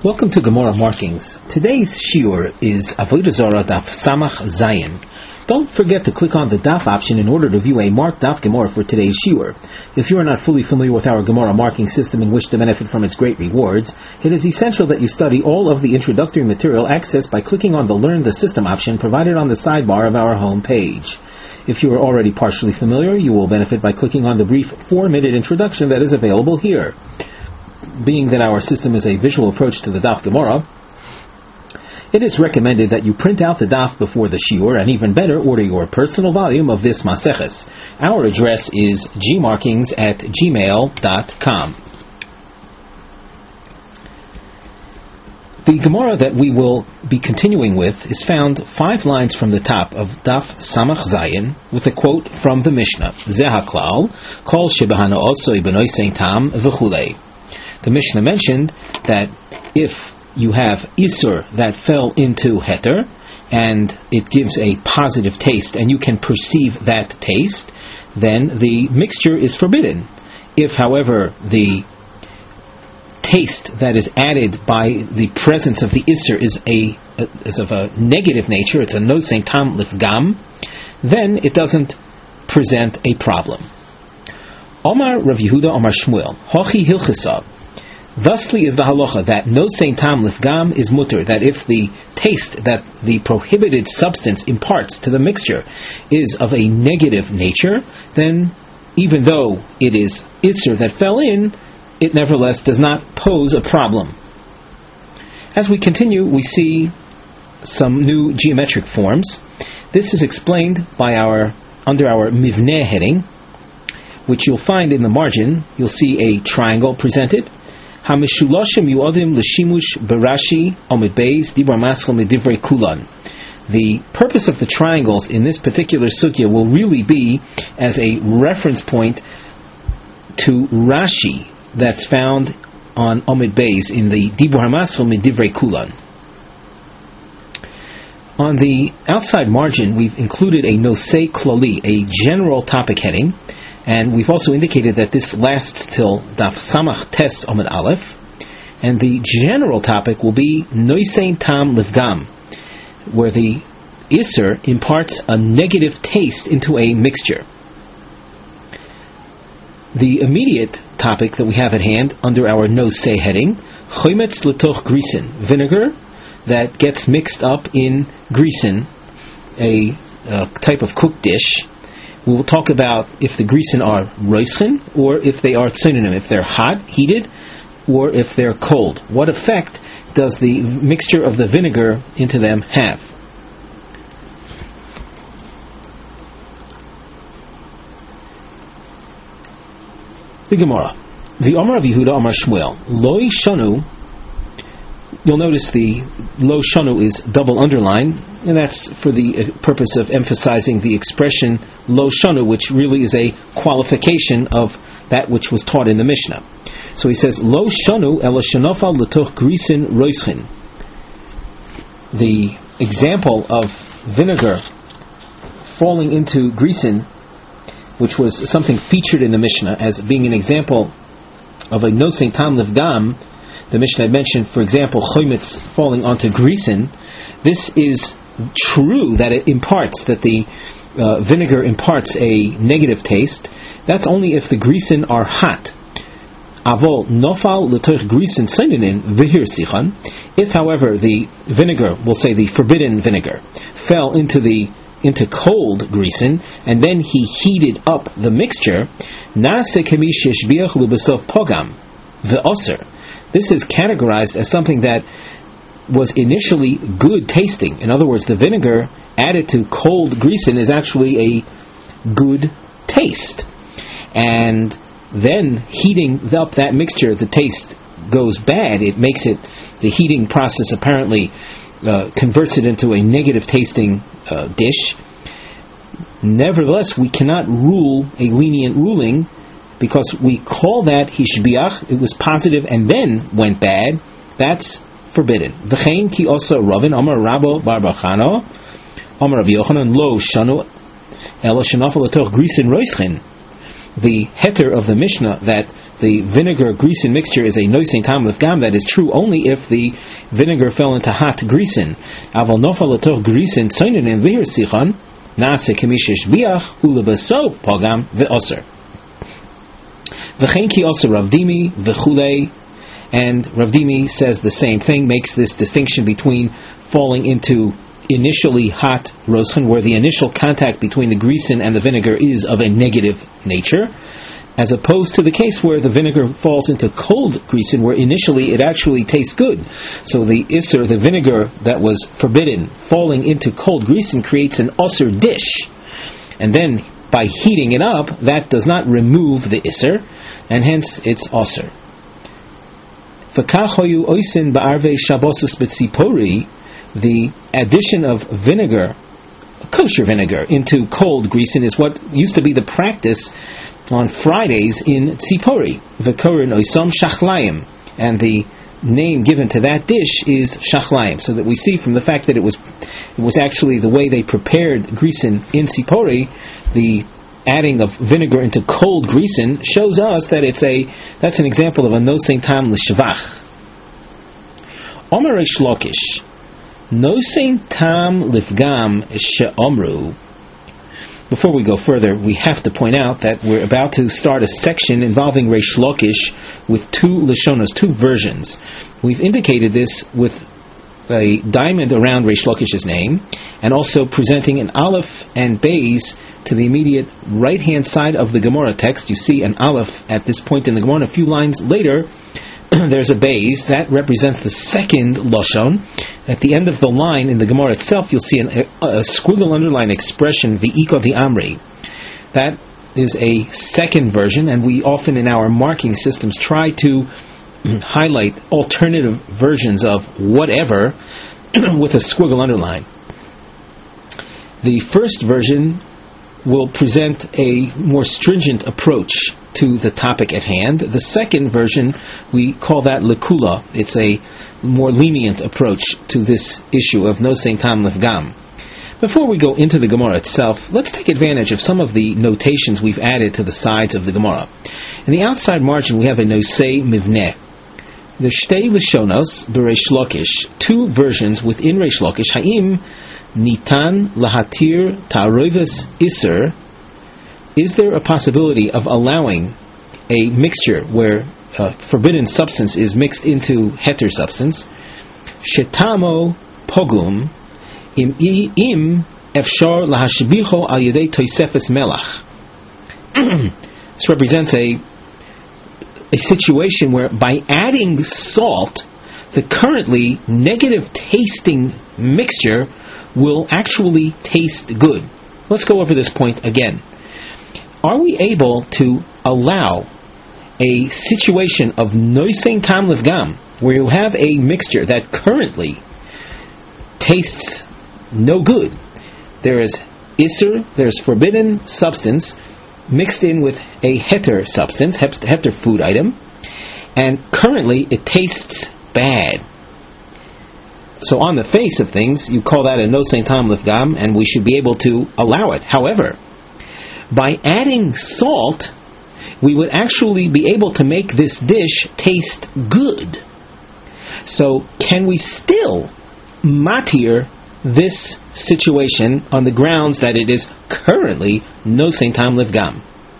Welcome to Gemara Markings. Today's shiur is Avodah Zarah Daf Samach Zayin. Don't forget to click on the Daf option in order to view a marked Daf Gemara for today's shiur. If you are not fully familiar with our Gemara marking system and wish to benefit from its great rewards, it is essential that you study all of the introductory material accessed by clicking on the Learn the System option provided on the sidebar of our home page. If you are already partially familiar, you will benefit by clicking on the brief 4-minute introduction that is available here. Being that our system is a visual approach to the Daf Gemara, it is recommended that you print out the Daf before the shiur, and even better, order your personal volume of this Maseches. Our address is gmarkings@gmail.com. The Gemara that we will be continuing with is found 5 lines from the top of Daf Samach Zayin with a quote from the Mishnah, Zeh haklal, kol shebahana osoi b'noi sein tam v'chulei. The Mishnah mentioned that if you have Isur that fell into Heter, and it gives a positive taste, and you can perceive that taste, then the mixture is forbidden. If, however, the taste that is added by the presence of the Isur is of a negative nature, it's a nosein tam lifgam, then it doesn't present a problem. Omar Rav Yehuda Omar Shmuel, Hochi Hilchisa. Thusly is the halacha that nosein tam lifgam is mutter, that if the taste that the prohibited substance imparts to the mixture is of a negative nature, then even though it is Isur that fell in, it nevertheless does not pose a problem. As we continue, we see some new geometric forms. This is explained by under our Mivneh heading, which you'll find in the margin. You'll see a triangle presented. HaMishulashim yu'adim l'shimush barashi omid beis dibra maschel midivrei kulan. The purpose of the triangles in this particular sugya will really be as a reference point to Rashi that's found on Omid Beis in the Dibur HaMaschel Midivrei Kulan. On the outside margin, we've included a Nosei Klali, a general topic heading, and we've also indicated that this lasts till Daf Samach Tes Omid Aleph, and the general topic will be Nosein Tam Livgam, where the Isser imparts a negative taste into a mixture. The immediate topic that we have at hand under our Nosei heading, Chometz L'toch Grisen, vinegar that gets mixed up in grisen, a type of cooked dish. We will talk about if the grisen are roischen or if they are tzunanim, if they're hot, heated, or if they're cold. What effect does the mixture of the vinegar into them have? The Gemara. The Omar of Yehuda Omar Shmuel. Loi shanu. You'll notice the lo shanu is double underline, and that's for the purpose of emphasizing the expression lo shanu, which really is a qualification of that which was taught in the Mishnah. So he says lo shanu ela shenofal l'toch grisin roischin. The example of vinegar falling into grisin, which was something featured in the Mishnah as being an example of a nosein tam lifgam. The Mishnah had mentioned, for example, chometz falling onto grisen. This is true that it imparts, that the vinegar imparts a negative taste. That's only if the grisen are hot. Avol nofal l'toich grisen seinin v'hir sichan. If, however, the vinegar, we'll say the forbidden vinegar, fell into cold grisen, and then he heated up the mixture, nase kemish yeshbiach l'besov pogam v'oser. This is categorized as something that was initially good tasting. In other words, the vinegar added to cold grisen is actually a good taste. And then heating up that mixture, the taste goes bad. It makes it, the heating process apparently converts it into a negative tasting dish. Nevertheless, we cannot rule a lenient ruling, because we call that hishbiach, it was positive and then went bad. That's forbidden. V'chein ki osa Ravin Amar Rabo Bar Bachano Amar Rav Yochanan Lo Shanu Ela Shenafal Latoch Grisin Roischen. the heter of the Mishnah that the vinegar grisen mixture is a noisein tam lefgam, that is true only if the vinegar fell into hot grisen. Aval nofal letoch grisen tzoinen and v'hir sichon nase kemishesh biach ulebaso pogam ve'oser. V'chein ki oser Rav Dimi v'chulei, and Rav Dimi says the same thing, makes this distinction between falling into initially hot roshan, where the initial contact between the grisen and the vinegar is of a negative nature, as opposed to the case where the vinegar falls into cold grisen, where initially it actually tastes good. So the isser, the vinegar that was forbidden, falling into cold grisen creates an osir dish, and then by heating it up, that does not remove the isser, and hence it's osir. V'kachoyu oisin ba'arvei shabosus b'tzipori, the addition of vinegar, kosher vinegar, into cold grisen is what used to be the practice on Fridays in Tzipori. V'korin oisam shachlayim, and the name given to that dish is shachlayim. So that we see from the fact that it was actually the way they prepared grisen in Tzipori, the adding of vinegar into cold grisen shows us that that's an example of a nosein tam l'shvach. Omer Reish Lakish, nosein tam lifgam she'omru. Before we go further, we have to point out that we're about to start a section involving Reish Lakish with two Lashonos, two versions. We've indicated this with a diamond around Reish Lakish's name, and also presenting an aleph and beis to the immediate right-hand side of the Gemara text. You see an aleph at this point in the Gemara. A few lines later, there's a beis that represents the second lashon. At the end of the line in the Gemara itself, you'll see a squiggle underline expression, v'iko di amri. That is a second version, and we often in our marking systems try to highlight alternative versions of whatever with a squiggle underline. The first version will present a more stringent approach to the topic at hand. The second version, we call that lekula. It's a more lenient approach to this issue of nosein tam lefgam. Before we go into the Gemara itself, let's take advantage of some of the notations we've added to the sides of the Gemara. In the outside margin, we have a nosei mivneh. The shtei lishonos b'Reish Lakish, two versions within Reish Lakish. Ha'im nitan lahatir ta'aroivas iser. Is there a possibility of allowing a mixture where forbidden substance is mixed into heter substance? Shetamo pogum im efshar lahashbicho al yedei toisefes melach. This represents a situation where by adding salt, the currently negative tasting mixture will actually taste good. Let's go over this point again. Are we able to allow a situation of nosein tam lefgam, where you have a mixture that currently tastes no good? There is isser, there's forbidden substance, mixed in with a heter substance, heter food item, and currently it tastes bad. So on the face of things, you call that a nosein tam lefgam, and we should be able to allow it. However, by adding salt, we would actually be able to make this dish taste good. So can we still matir this situation on the grounds that it is currently nosein tam lefgam?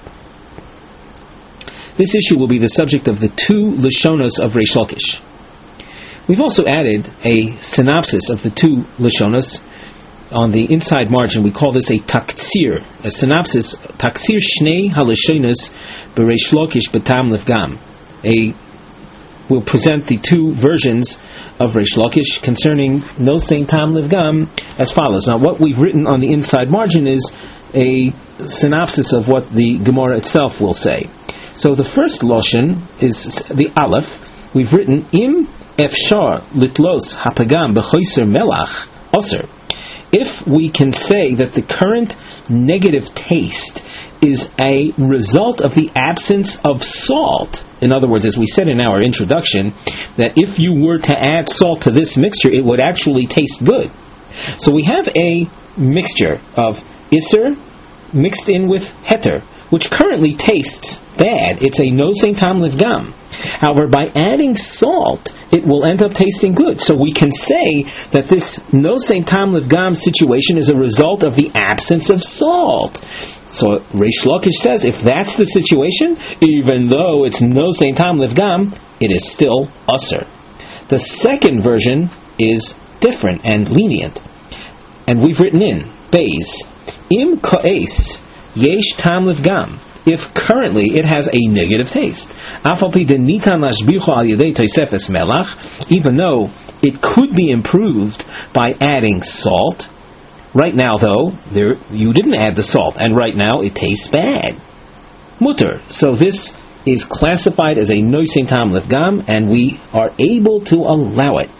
This issue will be the subject of the two Lashonos of Reish Lakish. We've also added a synopsis of the two Lashonos. On the inside margin, we call this a taktsir, a synopsis, taktsir shnei halashonos b'Reish Lakish b'tam lefgam. We'll present the two versions of Reish Lakish concerning nosein tam lefgam as follows. Now, what we've written on the inside margin is a synopsis of what the Gemara itself will say. So the first lashon is the aleph. We've written im efshar litlos hapagam b'choiser melach oser. If we can say that the current negative taste is a result of the absence of salt, in other words, as we said in our introduction, that if you were to add salt to this mixture, it would actually taste good. So we have a mixture of isser mixed in with heter, which currently tastes bad. It's a nosein tam livgam. However, by adding salt, it will end up tasting good. So we can say that this nosein tam livgam situation is a result of the absence of salt. So Reish Lakish says, if that's the situation, even though it's nosein tam livgam, it is still usher. The second version is different and lenient. And we've written in, Beis, Im ka'es yesh tam livgam. If currently it has a negative taste, even though it could be improved by adding salt. Right now, though, you didn't add the salt, and right now it tastes bad. Mutter. So this is classified as a nosein tam livgam, and we are able to allow it.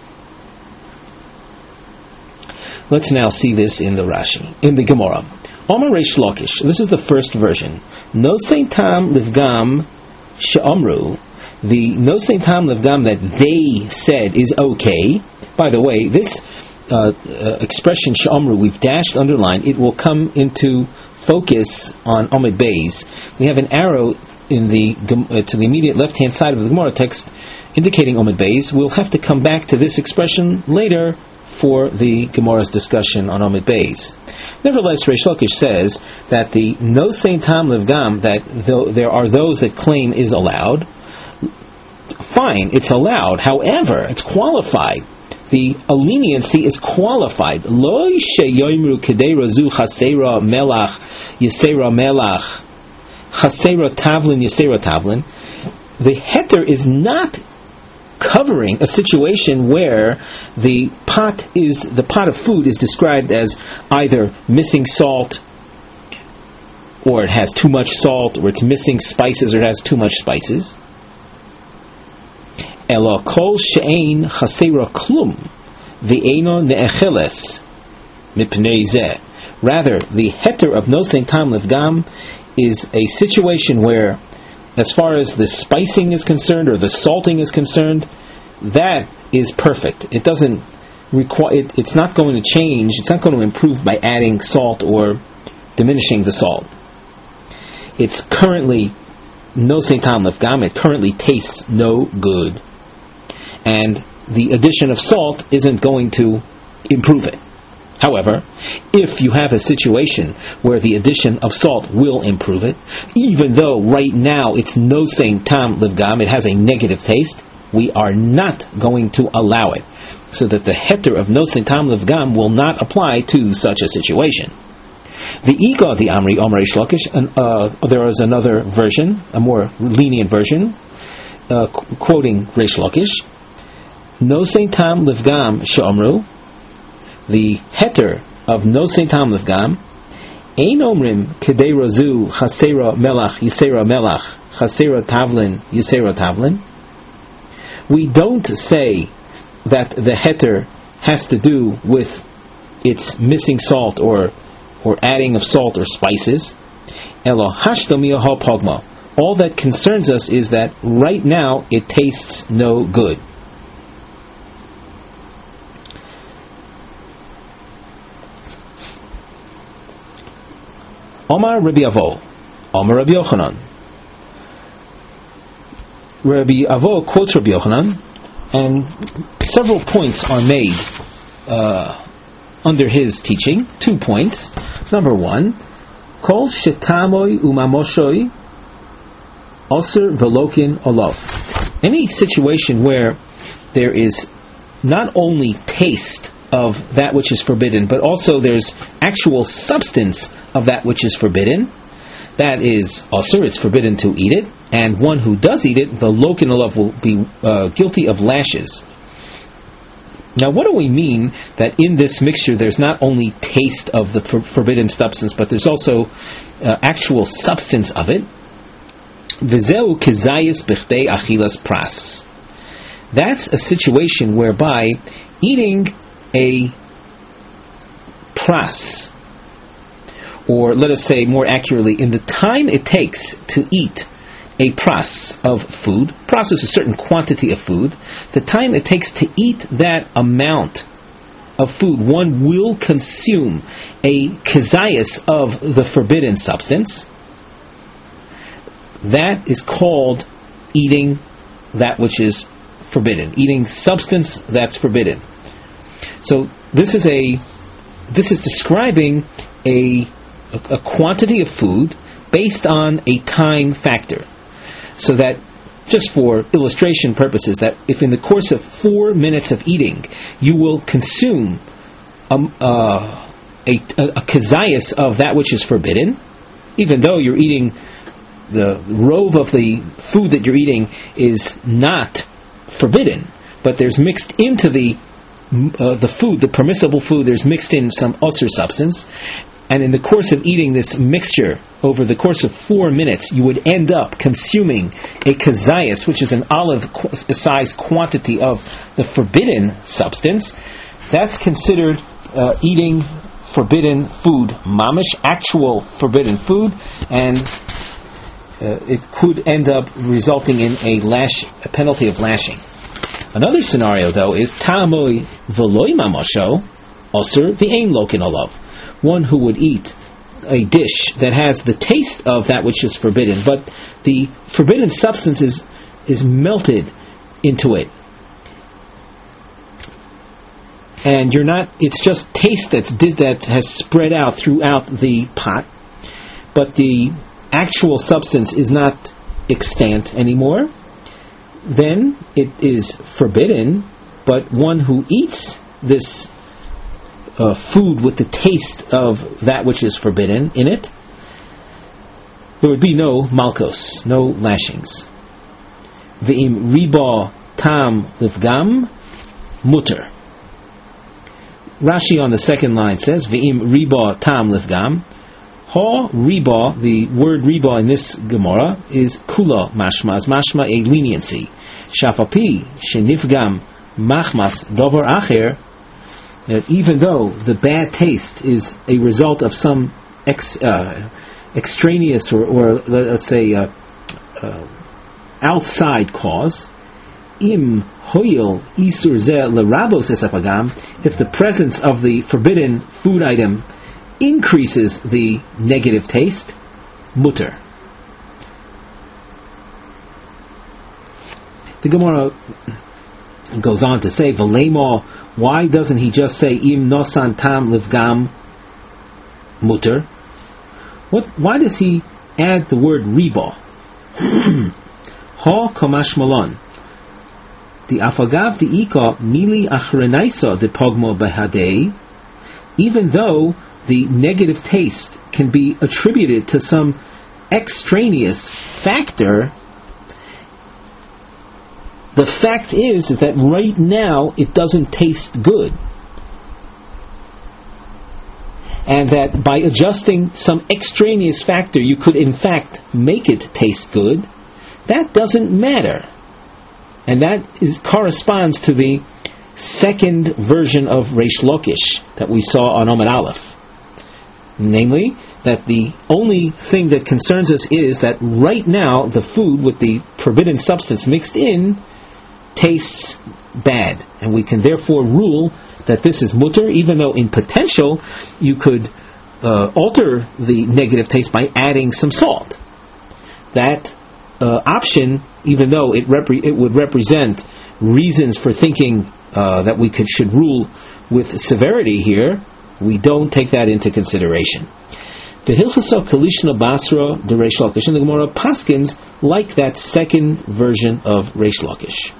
Let's now see this in the Rashi, in the Gemara. Omar Reish Lakish, this is the first version. Nosein tam livgam she'amru, the nosein tam livgam that they said is okay. By the way, this expression she'amru, we've dashed, underlined, it will come into focus on Omid Beis. We have an arrow in to the immediate left-hand side of the Gemara text indicating Omid Beis. We'll have to come back to this expression later for the Gemara's discussion on Omid Beis. Nevertheless, Reish Lakish says that the nosein tam livgam, that there are those that claim is allowed, fine, it's allowed. However, it's qualified. The leniency is qualified. Lo sheyoimru kedei razu chasera melach yisera melach chasera tavlin yisera tavlin. The heter is not covering a situation where the pot of food is described as either missing salt, or it has too much salt, or it's missing spices, or it has too much spices. Ela kol she'ein chasera klum v'eino ne'echeles mipnei zeh. Rather, the heter of nosein tam livgam is a situation where, as far as the spicing is concerned, or the salting is concerned, that is perfect. It doesn't require. It's not going to change. It's not going to improve by adding salt or diminishing the salt. It's currently nosein tam livgam. It currently tastes no good, and the addition of salt isn't going to improve it. However, if you have a situation where the addition of salt will improve it, even though right now it's nosein tam livgam, it has a negative taste, we are not going to allow it, so that the heter of nosein tam livgam will not apply to such a situation. The Ika the Amri Omar Reish Lakish, there is another version, a more lenient version, quoting Reish Lakish, nosein tam livgam she'amru, the heter of nosein tam livgam, ein omrim kedei razu chasera melach yisera melach chasera tavlin yisera tavlin. We don't say that the heter has to do with its missing salt or adding of salt or spices. Elo hashdomia ha pogma. All that concerns us is that right now it tastes no good. Omar Rabbi Avo, Omar Rabbi Yochanan. Rabbi Avo quotes Rabbi Yochanan, and several points are made under his teaching. 2 points. Number 1, Kol shetamoi umamoshoi osir velokin olof. Any situation where there is not only taste of that which is forbidden, but also there's actual substance of that which is forbidden, that is asur, it's forbidden to eat it, and one who does eat it, the lokin olav, will be guilty of lashes. Now, what do we mean that in this mixture there's not only taste of the forbidden substance, but there's also actual substance of it? V'zeu kezayis b'chdei achilas pras. That's a situation whereby eating a pras, or let us say more accurately, in the time it takes to eat a pras of food, pras is a certain quantity of food, the time it takes to eat that amount of food, one will consume a kezayis of the forbidden substance. that is called eating that which is forbidden, eating substance that's forbidden. So this is describing a quantity of food based on a time factor. So that, just for illustration purposes, that if in the course of 4 minutes of eating you will consume a kazayas of that which is forbidden, even though you're eating, the rove of the food that you're eating is not forbidden, but there's mixed into the food, the permissible food, there's mixed in some usur substance, and in the course of eating this mixture over the course of 4 minutes, you would end up consuming a kazayas, which is an olive-sized quantity of the forbidden substance. That's considered eating forbidden food, mamish, actual forbidden food, and it could end up resulting in a penalty of lashing. Another scenario, though, is ta'amoi v'loi mamasho osur v'ein lokin olav. One who would eat a dish that has the taste of that which is forbidden, but the forbidden substance is melted into it, and it's just taste that has spread out throughout the pot, but the actual substance is not extant anymore, then it is forbidden. But one who eats this food with the taste of that which is forbidden in it, there would be no malkos, no lashings. Ve'im riba tam livgam muter. Rashi on the second line says, Ve'im riba tam livgam. Ha riba, the word riba in this Gemara is kula mashma, mashma a leniency. Shafapi shenifgam machmas davar acher, that even though the bad taste is a result of some extraneous or let's say outside cause, im hoyel isur zeh lerabos esapagam, if the presence of the forbidden food item increases the negative taste, mutter. The Gemara goes on to say, V'leimo, why doesn't he just say im nosan tam livgam mutter? Why does he add the word riba? Ha kamash malon. The afagav the ika mili achrenaisa the pogmo behadei, even though the negative taste can be attributed to some extraneous factor, the fact is that right now it doesn't taste good. And that by adjusting some extraneous factor you could in fact make it taste good. That doesn't matter. And that corresponds to the second version of Reish Lakish that we saw on Amud Aleph. Namely, that the only thing that concerns us is that right now the food with the forbidden substance mixed in tastes bad, and we can therefore rule that this is mutter, even though in potential you could alter the negative taste by adding some salt. That option, even though it would represent reasons for thinking that we should rule with severity here, we don't take that into consideration. The Hilchasa Kalishna Basra the Reish Lakish and the Gemara Paskins like that second version of Reish Lakish.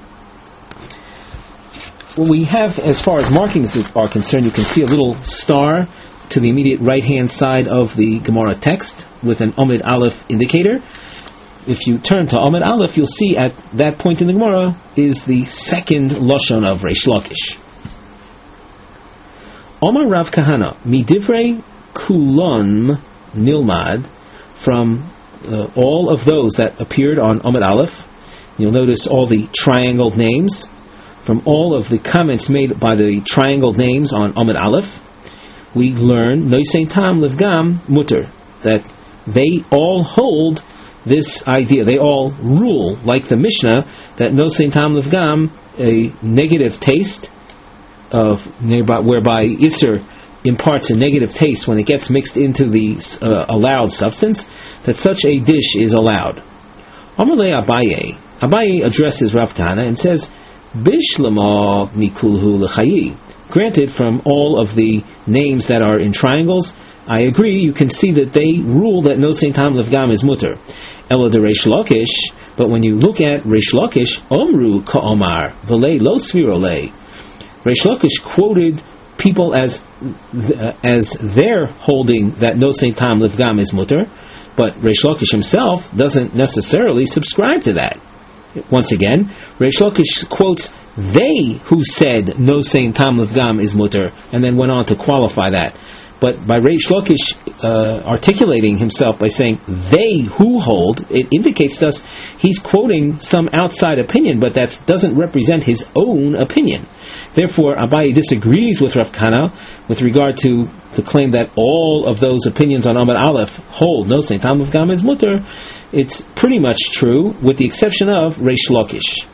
What we have as far as markings are concerned, you can see a little star to the immediate right hand side of the Gemara text with an Amud Aleph indicator. If you turn to Amud Aleph, you'll see at that point in the Gemara is the second Lashon of Reish Lakish. Omar Rav Kahana, Midivrei Kulon Nilmad, from all of those that appeared on Amud Aleph. You'll notice all the triangled names. From all of the comments made by the triangled names on Amud Aleph, we learn Noisein Tam Livgam Mutter, that they all hold this idea. They all rule, like the Mishnah, that Noisein Tam Livgam, a negative taste of whereby Isser imparts a negative taste when it gets mixed into the allowed substance, that such a dish is allowed. Amalei Abaye. Abaye addresses Rav Kahana and says, Bishlama mikulhu l'chayi. Granted, from all of the names that are in triangles, I agree, you can see that they rule that no Saint Tam Levgam is mutter. Ela de Reish Lakish, but when you look at Reish Lakish, Omru ka'omar, v'lei lo svirolei. Reish Lakish quoted people as their holding that no Saint Tam Levgam is mutter, but Reish Lakish himself doesn't necessarily subscribe to that. Once again, Reish Lakish quotes they who said no Saint Tam Levgam is mutter, and then went on to qualify that. But by Reish Lakish articulating himself by saying they who hold, it indicates to us he's quoting some outside opinion, but that doesn't represent his own opinion. Therefore, Abaye disagrees with Rav Kahana with regard to the claim that all of those opinions on Amud Aleph hold no Saint Tam Levgam is mutter. It's pretty much true, with the exception of Reish Lakish.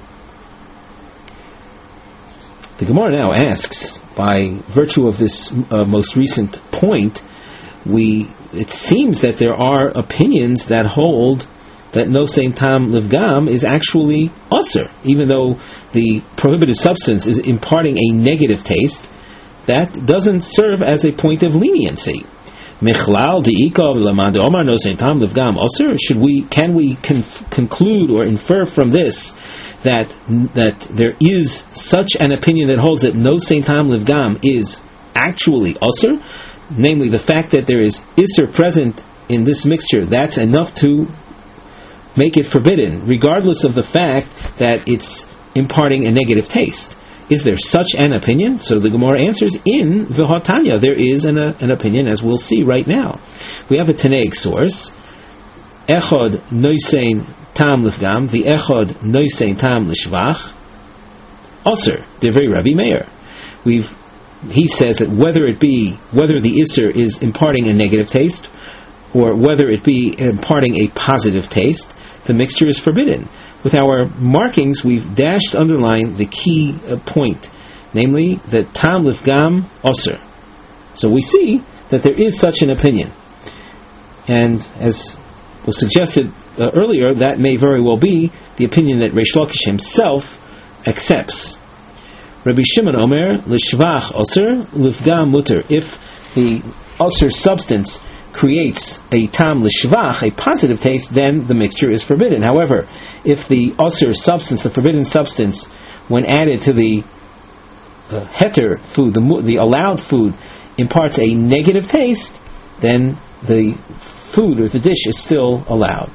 The Gemara now asks, by virtue of this most recent point, it seems that there are opinions that hold that no Saint Tam Levgam is actually usher, even though the prohibited substance is imparting a negative taste. That doesn't serve as a point of leniency. Michlal de'ikav lamad omar no Saint Tam Levgam usher. Can we conclude or infer from this that there is such an opinion that holds that no Saint Tam Levgam is actually usher, namely the fact that there is isser present in this mixture, that's enough to make it forbidden, regardless of the fact that it's imparting a negative taste. Is there such an opinion? So the Gemara answers, in V'hotanya, there is an opinion, as we'll see right now. We have a Tanaic source, Echod Noisein Tam Lefgam, the Echod Noisein Tam Lishvach, Osir, Divrei Rabbi Meir. He says that whether the Isser is imparting a negative taste, or whether it be imparting a positive taste, the mixture is forbidden. With our markings, we've underlined the key point, namely that Tam Lefgam Osir. So we see that there is such an opinion. And as was suggested earlier, that may very well be the opinion that Reish Lakish himself accepts. Rabbi Shimon Omer, L'shvach Osir, Lefgam Mutter. If the Osir substance creates a tam l'shvach, a positive taste, then the mixture is forbidden. However, if the Osir substance, the forbidden substance, when added to the heter food, the allowed food, imparts a negative taste, then the food or the dish is still allowed.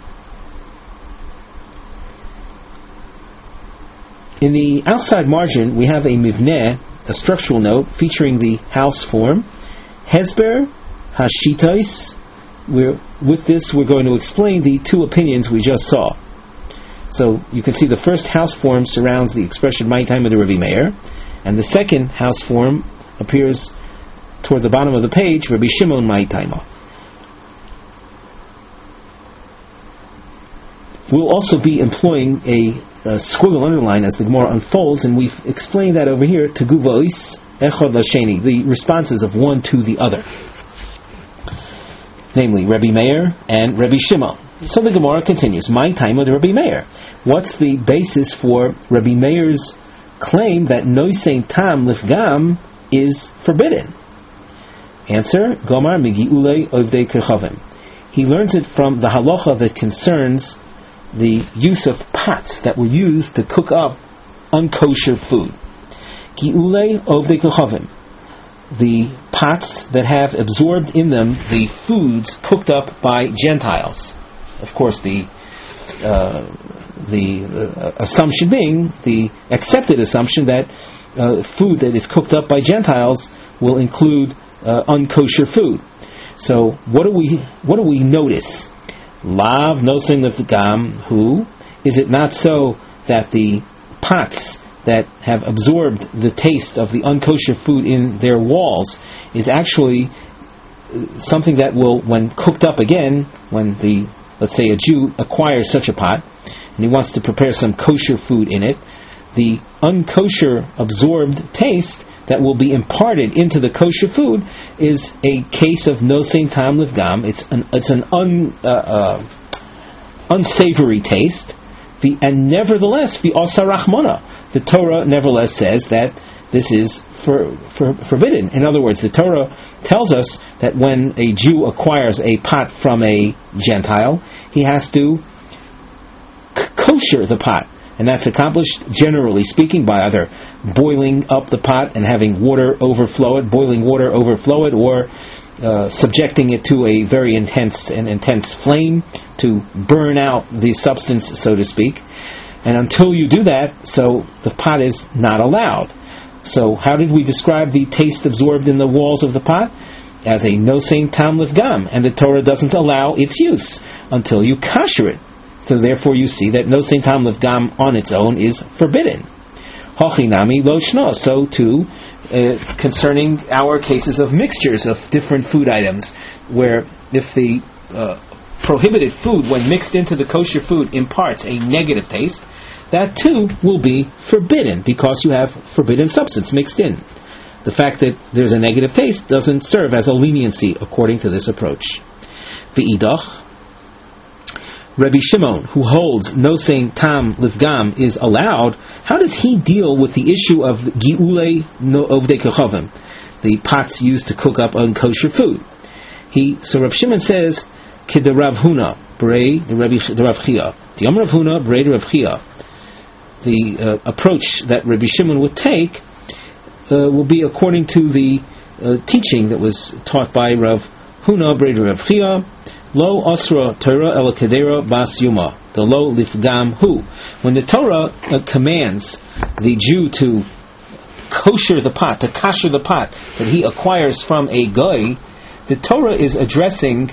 In the outside margin, we have a mivneh, a structural note featuring the house form. Hesber Hashitais. With this, we're going to explain the two opinions we just saw. So you can see the first house form surrounds the expression "my time of the Rabbi Meir," and the second house form appears toward the bottom of the page, Rabbi Shimon my time. We'll also be employing a squiggle underline as the Gemara unfolds, and we've explained that over here, Teguvois Echod Lasheni, the responses of one to the other, namely Rabbi Meir and Rabbi Shimon. So the Gemara continues, my time with Rabbi Meir. What's the basis for Rabbi Meir's claim that Noisein Tam Lefgam is forbidden? Answer, Gomar Migi'ulei Ovdei Kerchavim. He learns it from the halacha that concerns the use of pots that were used to cook up unkosher food. Gi'ulei Ovdei Kerchavim. The pots that have absorbed in them the foods cooked up by Gentiles. Of course, the assumption being, the accepted assumption that food that is cooked up by Gentiles will include unkosher food. So what do we notice? Lav nosein lefgam hu. Is it not so that the pots that have absorbed the taste of the unkosher food in their walls is actually something that will, when cooked up again, when let's say a Jew acquires such a pot and he wants to prepare some kosher food in it, the unkosher absorbed taste that will be imparted into the kosher food is a case of nosein tam livgam. It's an unsavory taste. And nevertheless, the asa rachmana, the Torah nevertheless says that this is forbidden. In other words, the Torah tells us that when a Jew acquires a pot from a Gentile, he has to kosher the pot. And that's accomplished, generally speaking, by either boiling up the pot and having boiling water overflow it, or subjecting it to a very intense flame to burn out the substance, so to speak. And until you do that, so the pot is not allowed. So how did we describe the taste absorbed in the walls of the pot? As a nosein tam livgam, and the Torah doesn't allow its use until you kosher it. So therefore you see that nosein tam livgam on its own is forbidden. Hochinami lo shno. So too, concerning our cases of mixtures of different food items, where if the prohibited food, when mixed into the kosher food, imparts a negative taste, that too will be forbidden, because you have forbidden substance mixed in. The fact that there's a negative taste doesn't serve as a leniency according to this approach. V'idach, Rabbi Shimon, who holds nosein tam livgam is allowed, how does he deal with the issue of gi'ulei no ovdei kochavim, the pots used to cook up unkosher food? So Rabbi Shimon says, K'de Rav Huna, brei the Rav Chia. T'yom Rav Huna, brei the Rav Chia. The approach that Rabbi Shimon would take will be according to the teaching that was taught by Rav Huna, brei the Rav Chia. Lo asra Torah el kedera bas yuma. The lo lifgam hu. When the Torah commands the Jew to kosher the pot that he acquires from a goy, the Torah is addressing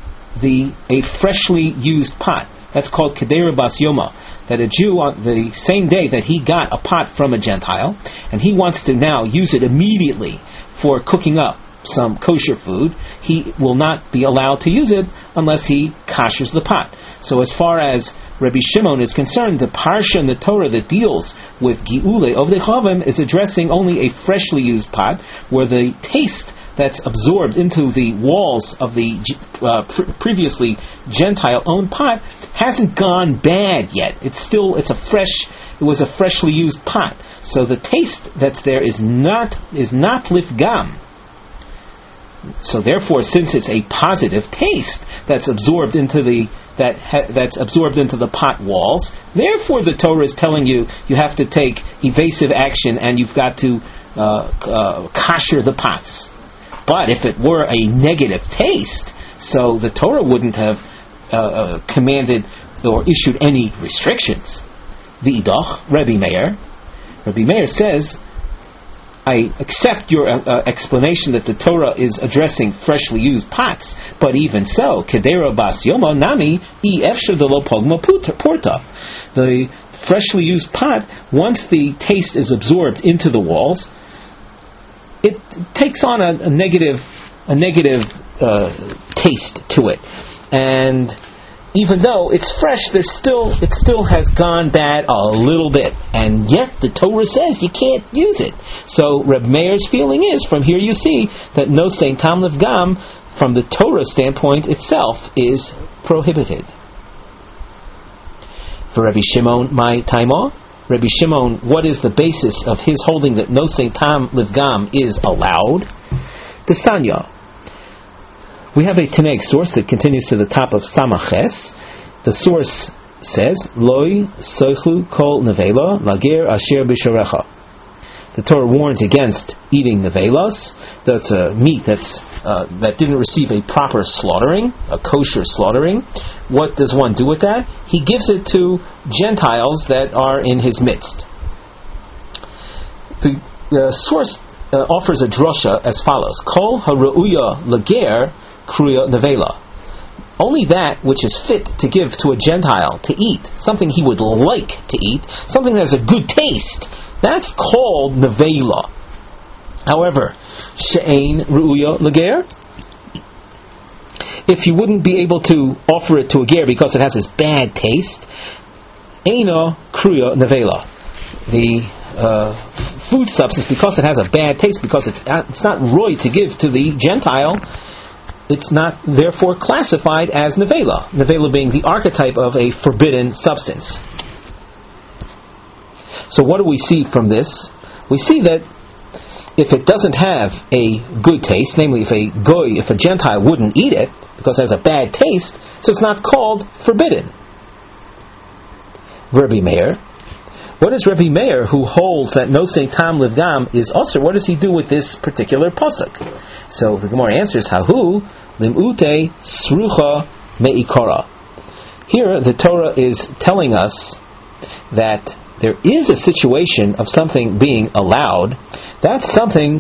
a freshly used pot. That's called kedera bas yoma. That a Jew, on the same day that he got a pot from a Gentile, and he wants to now use it immediately for cooking up some kosher food, he will not be allowed to use it unless he koshers the pot. So as far as Rabbi Shimon is concerned, the parsha in the Torah that deals with gi'ulei ovdei chavim is addressing only a freshly used pot, where the taste that's absorbed into the walls of the previously Gentile-owned pot hasn't gone bad yet. It was a freshly used pot. So the taste that's there is not lifgam. So therefore, since it's a positive taste that's absorbed into the pot walls, therefore the Torah is telling you have to take evasive action and you've got to kosher the pots. But if it were a negative taste, so the Torah wouldn't have commanded or issued any restrictions. V'idach, Rabbi Meir says, I accept your explanation that the Torah is addressing freshly used pots, but even so, kedera bas yoma nami I efshar delo pogma porta. The freshly used pot, once the taste is absorbed into the walls, it takes on a negative taste to it, and even though it's fresh, it still has gone bad a little bit, and yet the Torah says you can't use it. So Reb Meir's feeling is, from here you see that nosein tam livgam, from the Torah standpoint itself, is prohibited. For Rabbi Shimon, my taima, Rabbi Shimon, what is the basis of his holding that nosein tam livgam is allowed? The Sanya. We have a Tanaic source that continues to the top of Samaches. The source says, Loi soichu kol nevela lager asher b'sharecha. The Torah warns against eating nevelas. That's a meat that didn't receive a proper slaughtering, a kosher slaughtering. What does one do with that? He gives it to Gentiles that are in his midst. The source offers a drasha as follows: Kol haruya lager kruya nevela. Only that which is fit to give to a Gentile to eat, something he would like to eat, something that has a good taste, that's called nevela. However, she'ein ruya lager, if you wouldn't be able to offer it to a ger because it has this bad taste, eina kruya nevela. The food substance, because it has a bad taste, because it's not roy to give to the Gentile, it's not therefore classified as nevela. Nevela being the archetype of a forbidden substance. So what do we see from this? We see that if it doesn't have a good taste, namely if a Gentile wouldn't eat it because it has a bad taste, so it's not called forbidden. Rabbi Meir. What is Rabbi Meir, who holds that no say tam livgam is also? What does he do with this particular pasuk? So the Gemara answers, Hahu limute srucha meikara. Here the Torah is telling us that there is a situation of something being allowed. That's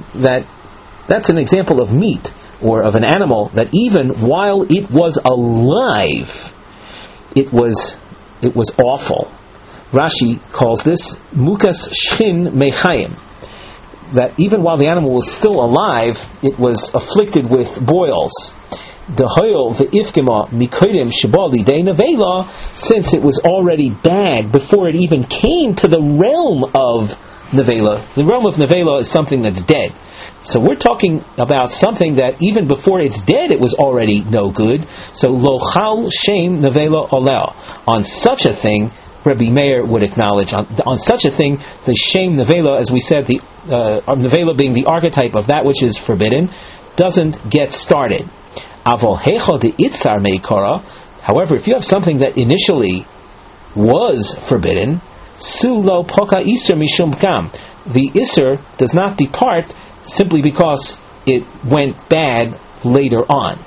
an example of meat or of an animal that even while it was alive, it was awful. Rashi calls this mukas shchin mechayim, that even while the animal was still alive, it was afflicted with boils. Dehoyol ve'ifkema mikodim shibali de nevela, since it was already bad before it even came to the realm of nevela. The realm of nevela is something that's dead. So we're talking about something that even before it's dead, it was already no good. So lo chal shem nevela olel. On such a thing, Rabbi Meir would acknowledge, on such a thing, the shem nevela, as we said, the nevela being the archetype of that which is forbidden, doesn't get started. Avol hecho de itzar meikara. However, if you have something that initially was forbidden, su lo poka iser mishum gam, the iser does not depart simply because it went bad later on.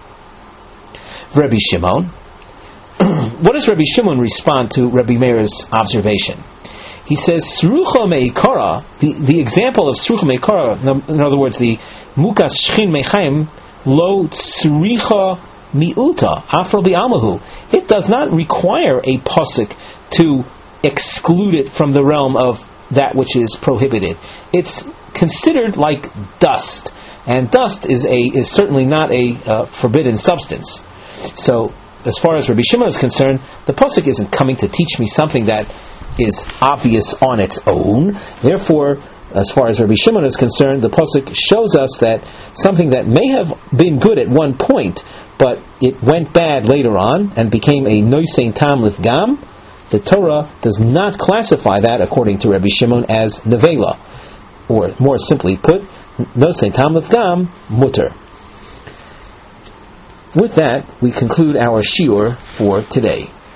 Rabbi Shimon. What does Rabbi Shimon respond to Rabbi Meir's observation? He says, Srucha meikara, the example of Srucha meikara, in other words, the mukas shchin mechayim, lo tsricha miuta, afro bi'amahu. It does not require a pasuk to exclude it from the realm of that which is prohibited. It's considered like dust, and dust is certainly not a forbidden substance. So, as far as Rabbi Shimon is concerned, the pasuk isn't coming to teach me something that is obvious on its own. Therefore, as far as Rabbi Shimon is concerned, the pasuk shows us that something that may have been good at one point, but it went bad later on and became a noisein tam lifgam, the Torah does not classify that, according to Rabbi Shimon, as nevela, or more simply put, noisein tam lifgam mutter. With that, we conclude our shiur for today.